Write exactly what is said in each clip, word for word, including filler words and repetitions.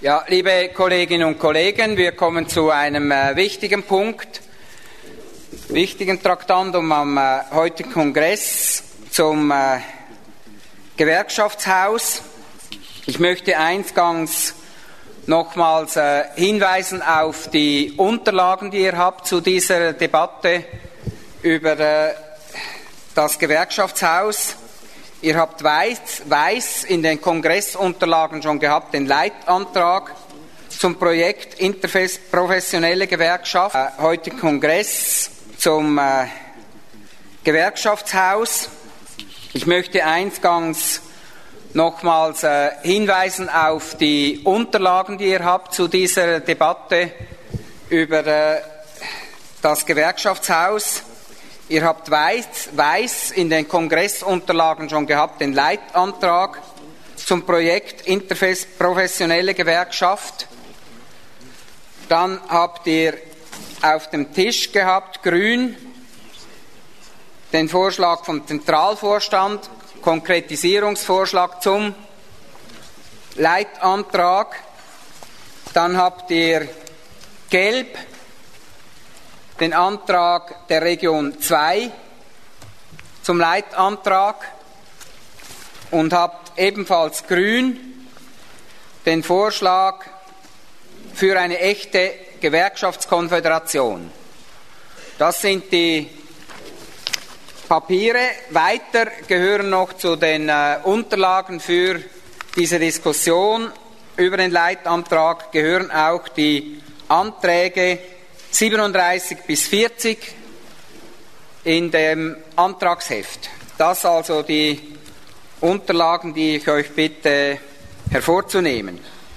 Ja, liebe Kolleginnen und Kollegen, wir kommen zu einem äh, wichtigen Punkt, wichtigen Traktandum am äh, heutigen Kongress zum äh, Gewerkschaftshaus. Ich möchte eingangs nochmals äh, hinweisen auf die Unterlagen, die ihr habt zu dieser Debatte über äh, das Gewerkschaftshaus. Ihr habt weiß, weiß in den Kongressunterlagen schon gehabt, den Leitantrag zum Projekt Interprofessionelle Gewerkschaft, äh, heutigen Kongress zum äh, Gewerkschaftshaus. Ich möchte eingangs nochmals äh, hinweisen auf die Unterlagen, die ihr habt zu dieser Debatte über äh, das Gewerkschaftshaus. Ihr habt weiß, weiß in den Kongressunterlagen schon gehabt, den Leitantrag zum Projekt Interprofessionelle Gewerkschaft. Dann habt ihr auf dem Tisch gehabt, grün, den Vorschlag vom Zentralvorstand, Konkretisierungsvorschlag zum Leitantrag. Dann habt ihr gelb den Antrag der Region zwei zum Leitantrag und habt ebenfalls grün den Vorschlag für eine echte Gewerkschaftskonföderation. Das sind die Papiere. Weiter gehören noch zu den äh, Unterlagen für diese Diskussion über den Leitantrag gehören auch die Anträge siebenunddreißig bis vierzig in dem Antragsheft. Das also die Unterlagen, die ich euch bitte hervorzunehmen.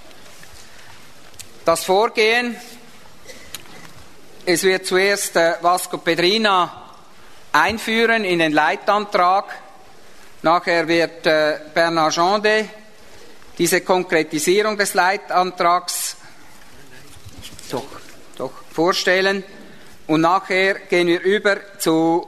Das Vorgehen: Es wird zuerst äh, Vasco Pedrina einführen in den Leitantrag. Nachher wird äh, Bernard Jandé diese Konkretisierung des Leitantrags doch, doch, vorstellen. Und nachher gehen wir über zu,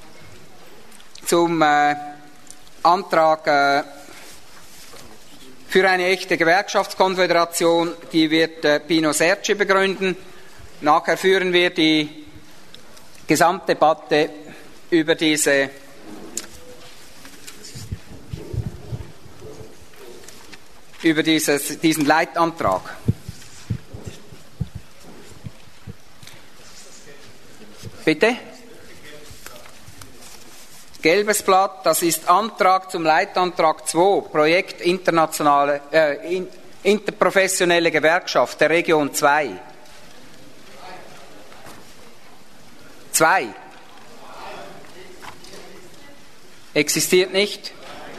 zum äh, Antrag äh, für eine echte Gewerkschaftskonföderation. Die wird äh, Pino Serci begründen. Nachher führen wir die Gesamtdebatte über diese über dieses, diesen Leitantrag. Bitte? Gelbes Blatt, das ist Antrag zum Leitantrag zwei, Projekt internationale, äh, in, interprofessionelle Gewerkschaft der Region zwei. Zwei. Existiert nicht?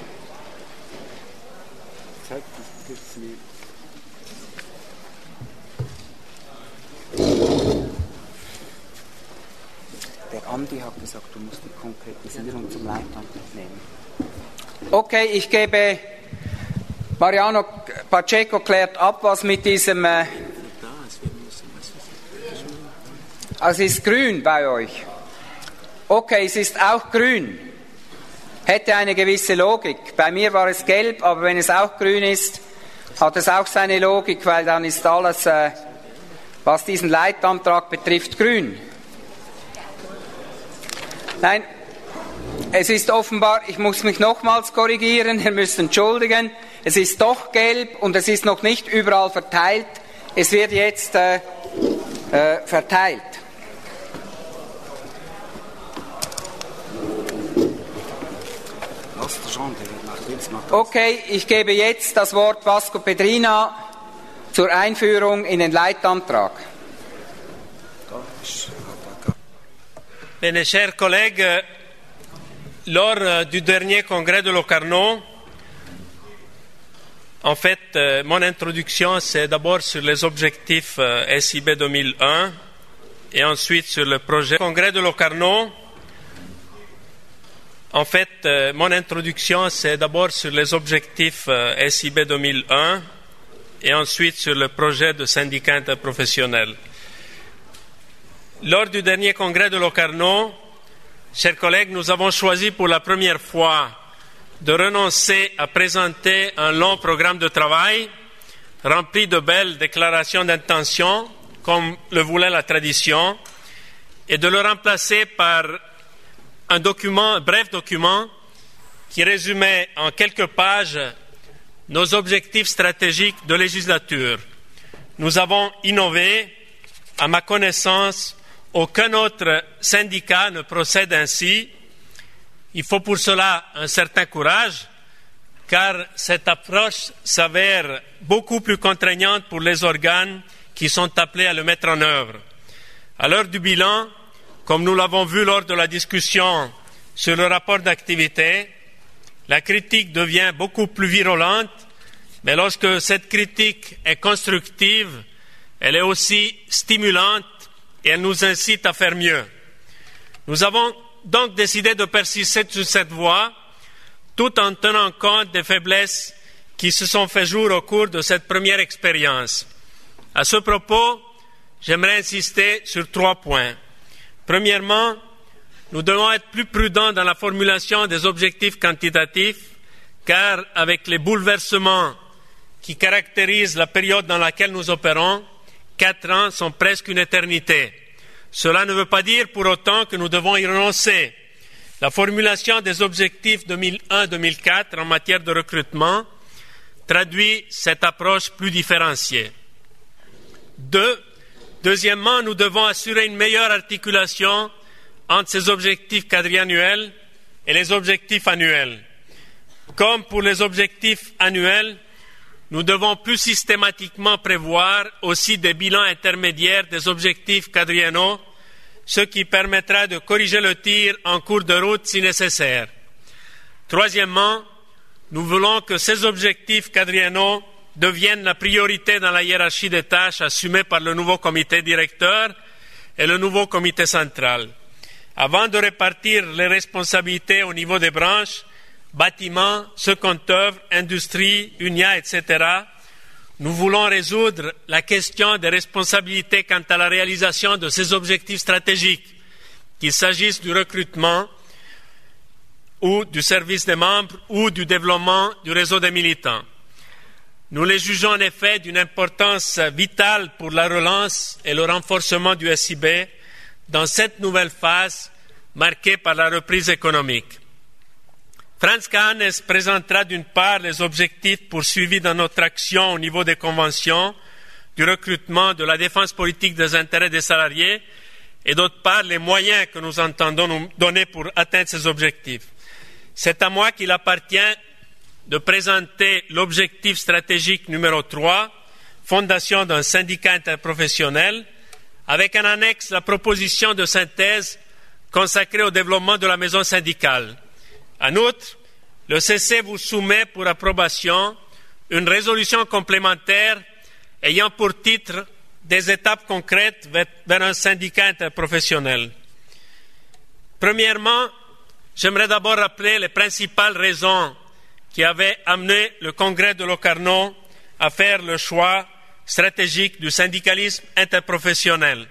Der Andi hat gesagt, du musst die Konkretisierung zum Leitantrag nehmen. Okay, ich gebe, Mariano Pacheco klärt ab, was mit diesem, äh, also es ist grün bei euch. Okay, es ist auch grün. Hätte eine gewisse Logik. Bei mir war es gelb, aber wenn es auch grün ist, hat es auch seine Logik, weil dann ist alles, äh, was diesen Leitantrag betrifft, grün. Nein, es ist offenbar, ich muss mich nochmals korrigieren, ihr müsst entschuldigen, es ist doch gelb und es ist noch nicht überall verteilt. Es wird jetzt äh, äh, verteilt. Okay, ich gebe jetzt das Wort Vasco Pedrina zur Einführung in den Leitantrag. Bene, chers collègues, lors du dernier congrès de Locarno, en fait, euh, mon introduction, c'est d'abord sur les objectifs euh, S I B deux mille un et ensuite sur le projet congrès de Locarno. En fait, euh, mon introduction, c'est d'abord sur les objectifs euh, S I B deux mille un et ensuite sur le projet de syndicat interprofessionnel. Lors du dernier congrès de Locarno, chers collègues, nous avons choisi pour la première fois de renoncer à présenter un long programme de travail rempli de belles déclarations d'intention, comme le voulait la tradition, et de le remplacer par un document, un bref document qui résumait en quelques pages nos objectifs stratégiques de législature. Nous avons innové. À ma connaissance, aucun autre syndicat ne procède ainsi. Il faut pour cela un certain courage, car cette approche s'avère beaucoup plus contraignante pour les organes qui sont appelés à le mettre en œuvre. À l'heure du bilan, comme nous l'avons vu lors de la discussion sur le rapport d'activité, la critique devient beaucoup plus virulente, mais lorsque cette critique est constructive, elle est aussi stimulante et elle nous incite à faire mieux. Nous avons donc décidé de persister sur cette voie, tout en tenant compte des faiblesses qui se sont fait jour au cours de cette première expérience. À ce propos, j'aimerais insister sur trois points. Premièrement, nous devons être plus prudents dans la formulation des objectifs quantitatifs, car avec les bouleversements qui caractérisent la période dans laquelle nous opérons, quatre ans sont presque une éternité. Cela ne veut pas dire pour autant que nous devons y renoncer. La formulation des objectifs deux mille un deux mille quatre en matière de recrutement traduit cette approche plus différenciée. Deux, deuxièmement, nous devons assurer une meilleure articulation entre ces objectifs quadriannuels et les objectifs annuels. Comme pour les objectifs annuels, nous devons plus systématiquement prévoir aussi des bilans intermédiaires des objectifs quadriennaux, ce qui permettra de corriger le tir en cours de route si nécessaire. Troisièmement, nous voulons que ces objectifs quadriennaux deviennent la priorité dans la hiérarchie des tâches assumées par le nouveau comité directeur et le nouveau comité central. Avant de répartir les responsabilités au niveau des branches, bâtiments, second œuvre, industrie, U N I A, et cetera, nous voulons résoudre la question des responsabilités quant à la réalisation de ces objectifs stratégiques, qu'il s'agisse du recrutement ou du service des membres ou du développement du réseau des militants. Nous les jugeons en effet d'une importance vitale pour la relance et le renforcement du S I B dans cette nouvelle phase marquée par la reprise économique. Franz Cahanes présentera d'une part les objectifs poursuivis dans notre action au niveau des conventions, du recrutement, de la défense politique des intérêts des salariés, et d'autre part les moyens que nous entendons nous donner pour atteindre ces objectifs. C'est à moi qu'il appartient de présenter l'objectif stratégique numéro trois, fondation d'un syndicat interprofessionnel, avec en annexe la proposition de synthèse consacrée au développement de la maison syndicale. En outre, le C C vous soumet pour approbation une résolution complémentaire ayant pour titre des étapes concrètes vers un syndicat interprofessionnel. Premièrement, j'aimerais d'abord rappeler les principales raisons qui avaient amené le Congrès de Locarno à faire le choix stratégique du syndicalisme interprofessionnel.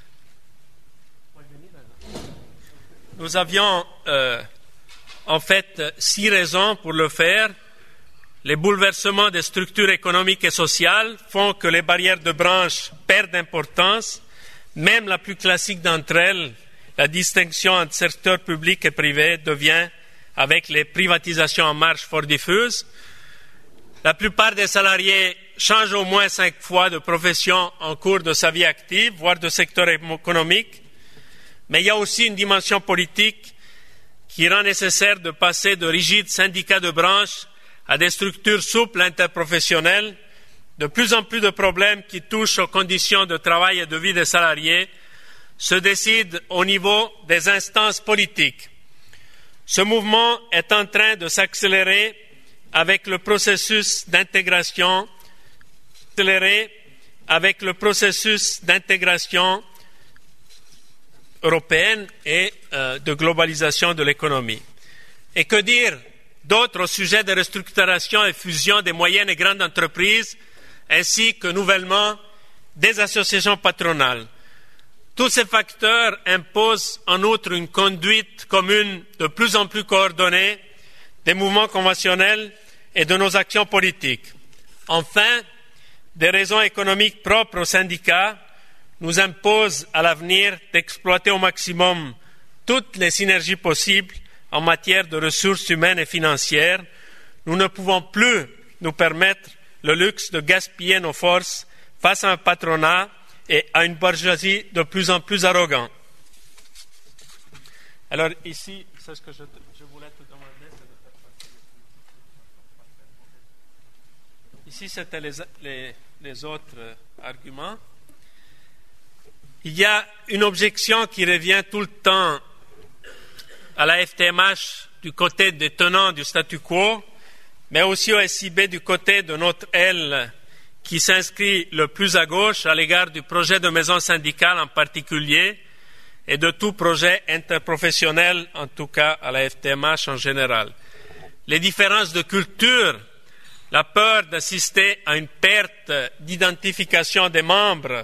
Nous avions euh, en fait six raisons pour le faire. Les bouleversements des structures économiques et sociales font que les barrières de branche perdent d'importance, même la plus classique d'entre elles, la distinction entre secteur public et privé, devient, avec les privatisations en marche fort diffuses. La plupart des salariés changent au moins cinq fois de profession en cours de sa vie active, voire de secteur économique. Mais il y a aussi une dimension politique qui rend nécessaire de passer de rigides syndicats de branche à des structures souples interprofessionnelles. De plus en plus de problèmes qui touchent aux conditions de travail et de vie des salariés se décident au niveau des instances politiques. Ce mouvement est en train de s'accélérer avec le processus d'intégration, accéléré avec le processus d'intégration européenne et euh, de globalisation de l'économie. Et que dire d'autres au sujet des restructurations et fusions des moyennes et grandes entreprises, ainsi que nouvellement des associations patronales. Tous ces facteurs imposent en outre une conduite commune de plus en plus coordonnée des mouvements conventionnels et de nos actions politiques. Enfin, des raisons économiques propres aux syndicats, nous imposent à l'avenir d'exploiter au maximum toutes les synergies possibles en matière de ressources humaines et financières. Nous ne pouvons plus nous permettre le luxe de gaspiller nos forces face à un patronat et à une bourgeoisie de plus en plus arrogant. Alors ici, c'est ce que je, je voulais te demander. C'est de faire passer. Ici, c'était les, les, les autres arguments. Il y a une objection qui revient tout le temps à la F T M H du côté des tenants du statu quo, mais aussi au S I B du côté de notre aile qui s'inscrit le plus à gauche à l'égard du projet de maison syndicale en particulier et de tout projet interprofessionnel, en tout cas à la F T M H en général. Les différences de culture, la peur d'assister à une perte d'identification des membres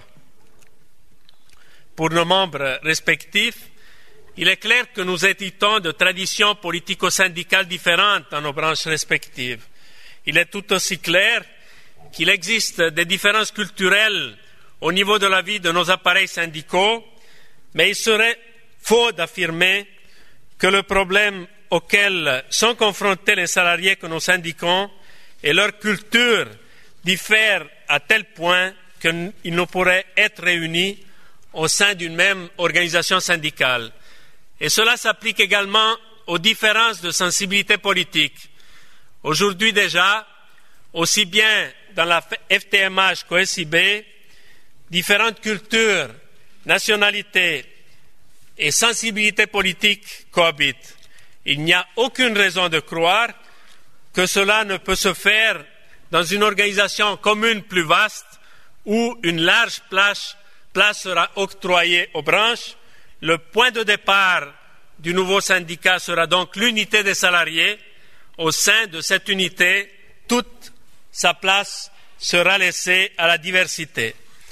pour nos membres respectifs, il est clair que nous héritons de traditions politico-syndicales différentes dans nos branches respectives. Il est tout aussi clair qu'il existe des différences culturelles au niveau de la vie de nos appareils syndicaux, mais il serait faux d'affirmer que le problème auquel sont confrontés les salariés que nous syndiquons et leur culture diffèrent à tel point qu'ils ne pourraient être réunis au sein d'une même organisation syndicale. Et cela s'applique également aux différences de sensibilité politique. Aujourd'hui déjà, aussi bien dans la F T M H qu'au S I B, différentes cultures, nationalités et sensibilités politiques cohabitent. Il n'y a aucune raison de croire que cela ne peut se faire dans une organisation commune plus vaste où une large place, place sera octroyée aux branches. Le point de départ du nouveau syndicat sera donc l'unité des salariés. Au sein de cette unité, toute sa place sera laissée à la diversité.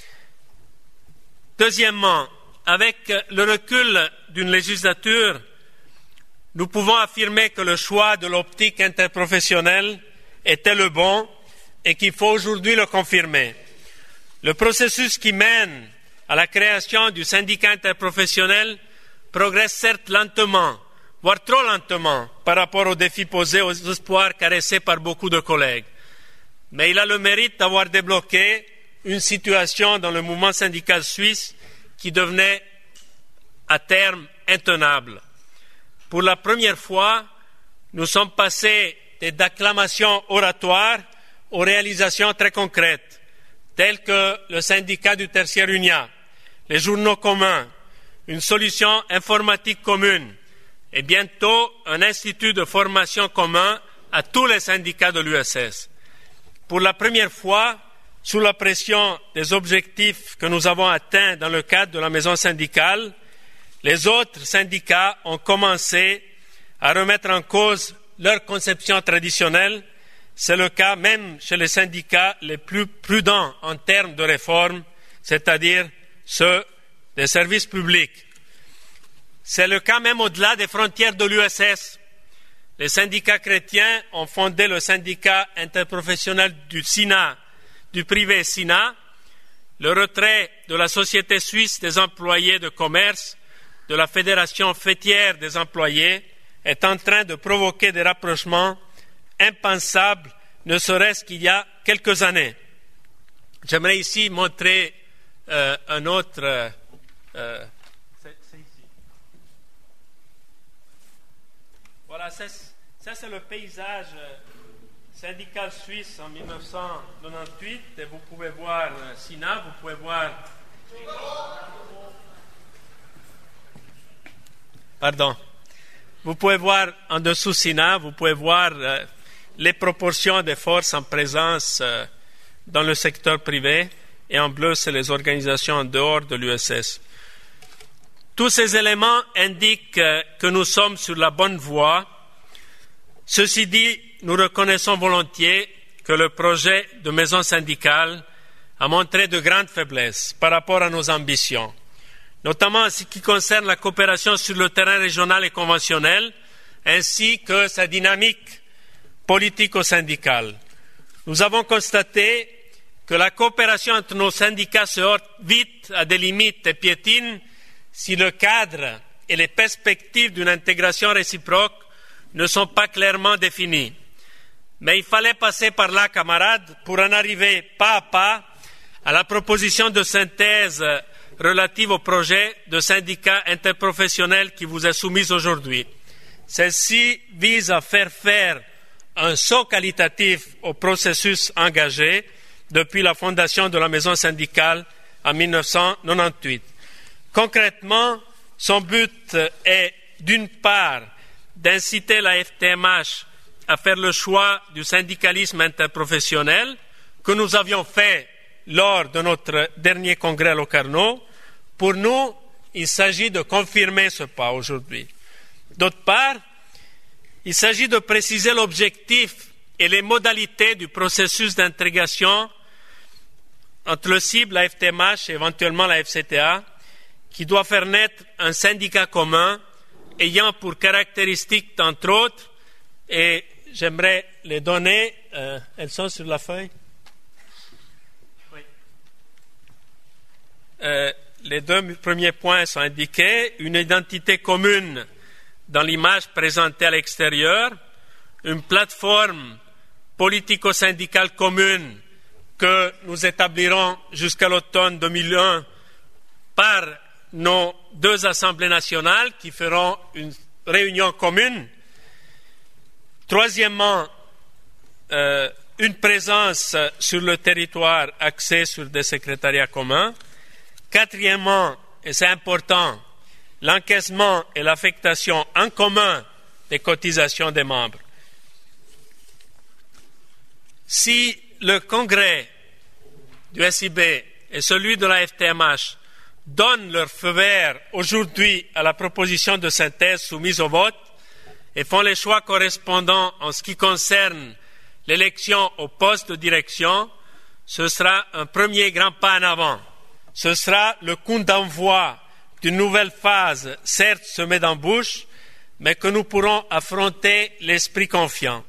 Deuxièmement, avec le recul d'une législature, nous pouvons affirmer que le choix de l'optique interprofessionnelle était le bon et qu'il faut aujourd'hui le confirmer. Le processus qui mène à la création du syndicat interprofessionnel progresse certes lentement, voire trop lentement par rapport aux défis posés, aux espoirs caressés par beaucoup de collègues. Mais il a le mérite d'avoir débloqué une situation dans le mouvement syndical suisse qui devenait à terme intenable. Pour la première fois, nous sommes passés des acclamations oratoires aux réalisations très concrètes, telles que le syndicat du tertiaire U N I A, les journaux communs, une solution informatique commune et bientôt un institut de formation commun à tous les syndicats de l'U S S. Pour la première fois, sous la pression des objectifs que nous avons atteints dans le cadre de la maison syndicale, les autres syndicats ont commencé à remettre en cause leur conception traditionnelle. C'est le cas même chez les syndicats les plus prudents en termes de réforme, c'est-à-dire ceux des services publics. C'est le cas même au-delà des frontières de l'U S S. Les syndicats chrétiens ont fondé le syndicat interprofessionnel du S I N A, du privé S I N A. Le retrait de la Société suisse des employés de commerce, de la Fédération fêtière des employés, est en train de provoquer des rapprochements impensables, ne serait-ce qu'il y a quelques années. J'aimerais ici montrer euh, un autre... Euh, euh, c'est, c'est ici. Voilà, ça, ça c'est le paysage syndical suisse en mille neuf cent quatre-vingt-dix-huit. Et vous pouvez voir euh, S I N A, vous pouvez voir... Pardon. Vous pouvez voir en dessous S I N A, vous pouvez voir euh, les proportions des forces en présence euh, dans le secteur privé, et en bleu, c'est les organisations en dehors de l'U S S. Tous ces éléments indiquent euh, que nous sommes sur la bonne voie. Ceci dit, nous reconnaissons volontiers que le projet de maison syndicale a montré de grandes faiblesses par rapport à nos ambitions, notamment en ce qui concerne la coopération sur le terrain régional et conventionnel, ainsi que sa dynamique politico-syndicale. Nous avons constaté que la coopération entre nos syndicats se heurte vite à des limites et piétine si le cadre et les perspectives d'une intégration réciproque ne sont pas clairement définis. Mais il fallait passer par là, camarades, pour en arriver pas à pas à la proposition de synthèse relative au projet de syndicat interprofessionnel qui vous est soumise aujourd'hui. Celle-ci vise à faire faire un saut qualitatif au processus engagé depuis la fondation de la maison syndicale en mille neuf cent quatre-vingt-dix-huit. Concrètement, son but est, d'une part, d'inciter la F T M H à faire le choix du syndicalisme interprofessionnel que nous avions fait lors de notre dernier congrès à Locarno. Pour nous, il s'agit de confirmer ce pas aujourd'hui. D'autre part, il s'agit de préciser l'objectif et les modalités du processus d'intégration entre le cible, la F T M H et éventuellement la F C T A, qui doit faire naître un syndicat commun ayant pour caractéristique, entre autres, et j'aimerais les donner, euh, elles sont sur la feuille. Oui. Euh, les deux premiers points sont indiqués, une identité commune dans l'image présentée à l'extérieur, une plateforme politico-syndicale commune que nous établirons jusqu'à l'automne deux mille un par nos deux assemblées nationales qui feront une réunion commune. Troisièmement, euh, une présence sur le territoire axée sur des secrétariats communs. Quatrièmement, et c'est important, l'encaissement et l'affectation en commun des cotisations des membres. Si le congrès du S I B et celui de la F T M H donnent leur feu vert aujourd'hui à la proposition de synthèse soumise au vote et font les choix correspondants en ce qui concerne l'élection au poste de direction, ce sera un premier grand pas en avant. Ce sera le coup d'envoi d'une nouvelle phase, certes semée d'embûches, mais que nous pourrons affronter l'esprit confiant.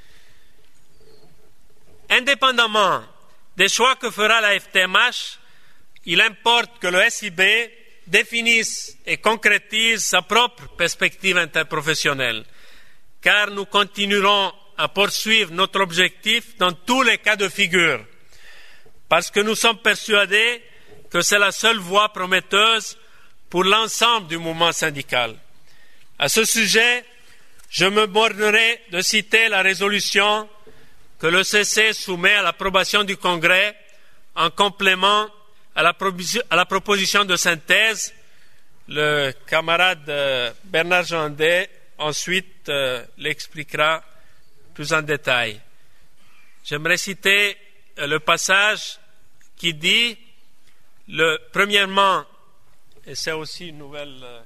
Indépendamment des choix que fera la F T M H, il importe que le S I B définisse et concrétise sa propre perspective interprofessionnelle, car nous continuerons à poursuivre notre objectif dans tous les cas de figure, parce que nous sommes persuadés que c'est la seule voie prometteuse pour l'ensemble du mouvement syndical. À ce sujet, je me bornerai de citer la résolution que le C C soumet à l'approbation du Congrès en complément à la, à la proposition de synthèse. Le camarade euh, Bernard Jandet ensuite euh, l'expliquera plus en détail. J'aimerais citer euh, le passage qui dit, le, premièrement, et c'est aussi une nouvelle... Euh,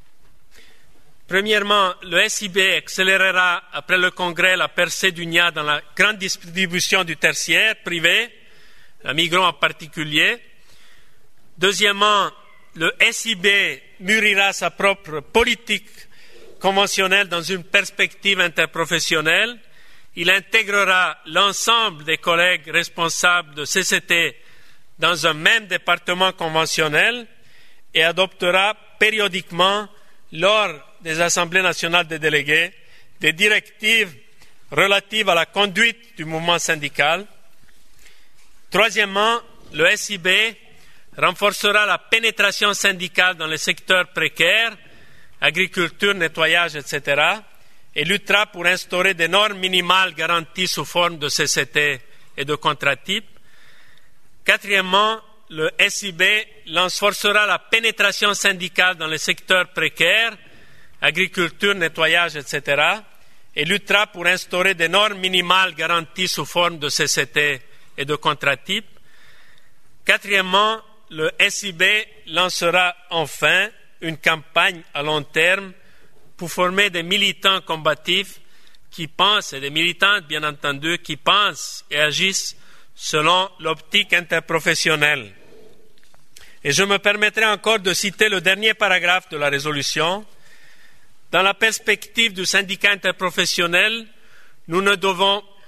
Premièrement, le S I B accélérera après le congrès la percée du N I A dans la grande distribution du tertiaire privé, la Migros en particulier. Deuxièmement, le S I B mûrira sa propre politique conventionnelle dans une perspective interprofessionnelle. Il intégrera l'ensemble des collègues responsables de C C T dans un même département conventionnel et adoptera périodiquement, lors des assemblées nationales des délégués, des directives relatives à la conduite du mouvement syndical. Troisièmement, le S I B renforcera la pénétration syndicale dans les secteurs précaires, agriculture, nettoyage, et cetera, et luttera pour instaurer des normes minimales garanties sous forme de C C T et de contrats types. Quatrièmement, le S I B renforcera la pénétration syndicale dans les secteurs précaires, agriculture, nettoyage, et cetera, et luttera pour instaurer des normes minimales garanties sous forme de C C T et de contrats types. Quatrièmement, le S I B lancera enfin une campagne à long terme pour former des militants combatifs qui pensent, et des militantes bien entendu, qui pensent et agissent selon l'optique interprofessionnelle. Et je me permettrai encore de citer le dernier paragraphe de la résolution. Dans la perspective du syndicat interprofessionnel, nous ne devons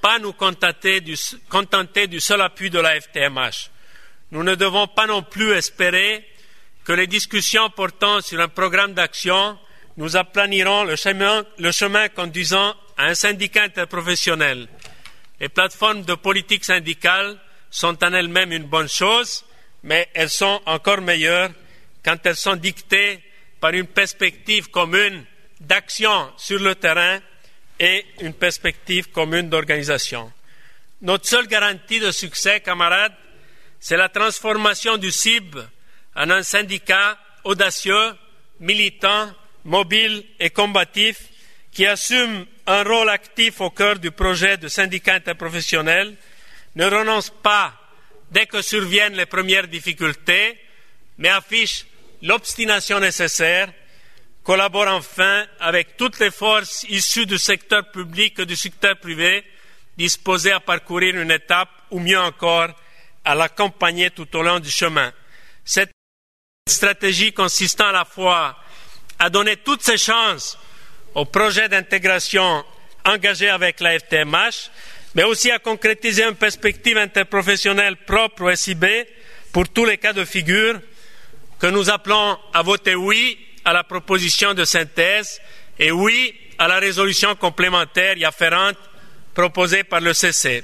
pas nous contenter du, contenter du seul appui de la F T M H. Nous ne devons pas non plus espérer que les discussions portant sur un programme d'action nous aplaniront le chemin, le chemin conduisant à un syndicat interprofessionnel. Les plateformes de politique syndicale sont en elles-mêmes une bonne chose, mais elles sont encore meilleures quand elles sont dictées par une perspective commune d'action sur le terrain et une perspective commune d'organisation. Notre seule garantie de succès, camarades, c'est la transformation du C I B en un syndicat audacieux, militant, mobile et combatif qui assume un rôle actif au cœur du projet de syndicat interprofessionnel, ne renonce pas dès que surviennent les premières difficultés, mais affiche l'obstination nécessaire, collabore enfin avec toutes les forces issues du secteur public et du secteur privé, disposées à parcourir une étape ou mieux encore à l'accompagner tout au long du chemin. Cette stratégie consistant à la fois à donner toutes ses chances au projet d'intégration engagé avec la F T M H, mais aussi à concrétiser une perspective interprofessionnelle propre au S I B pour tous les cas de figure, que nous appelons à voter oui à la proposition de synthèse et oui à la résolution complémentaire y afférente proposée par le C C.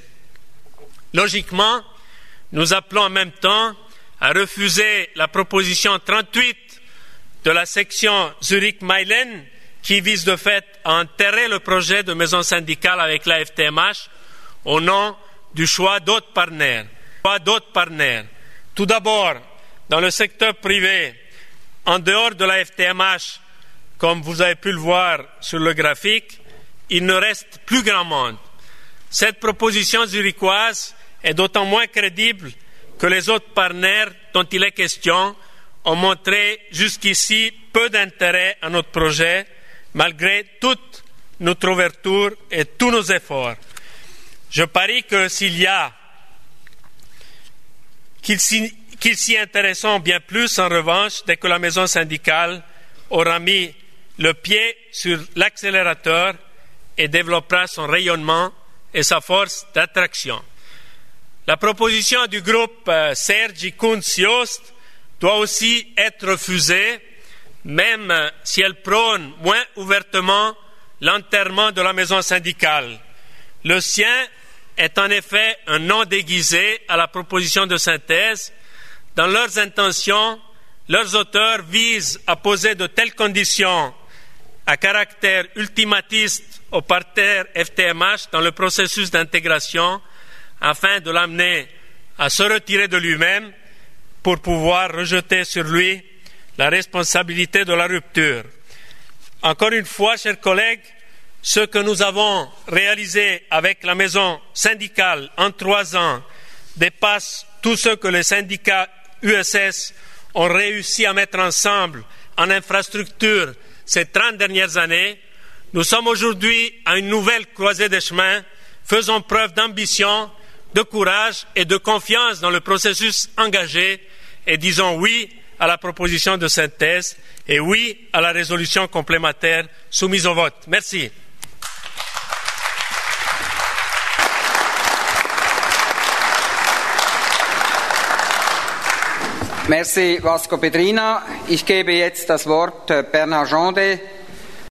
Logiquement, nous appelons en même temps à refuser la proposition trente-huit de la section Zurich-Meilen qui vise de fait à enterrer le projet de maison syndicale avec la F T M H au nom du choix d'autres partenaires. d'autres partenaires. Tout d'abord, dans le secteur privé, en dehors de la F T M H, comme vous avez pu le voir sur le graphique, il ne reste plus grand monde. Cette proposition zurichoise est d'autant moins crédible que les autres partenaires dont il est question ont montré jusqu'ici peu d'intérêt à notre projet, malgré toute notre ouverture et tous nos efforts. Je parie que s'il y a qu'ils s'y, qu'ils s'y intéresseront bien plus, en revanche, dès que la maison syndicale aura mis le pied sur l'accélérateur et développera son rayonnement et sa force d'attraction. La proposition du groupe euh, Sergi Kunz-Jost doit aussi être refusée, même si elle prône moins ouvertement l'enterrement de la maison syndicale. Le sien est en effet un non déguisé à la proposition de synthèse. Dans leurs intentions, leurs auteurs visent à poser de telles conditions à caractère ultimatiste au parterre F T M H dans le processus d'intégration afin de l'amener à se retirer de lui-même pour pouvoir rejeter sur lui la responsabilité de la rupture. Encore une fois, chers collègues, ce que nous avons réalisé avec la maison syndicale en trois ans dépasse tout ce que les syndicats U S S ont réussi à mettre ensemble en infrastructure ces trente dernières années. Nous sommes aujourd'hui à une nouvelle croisée des chemins. Faisons preuve d'ambition, de courage et de confiance dans le processus engagé et disons oui à la proposition de synthèse et oui à la résolution complémentaire soumise au vote. Merci. Merci, Vasco Pedrina. Ich gebe jetzt das Wort Bernard Jondet,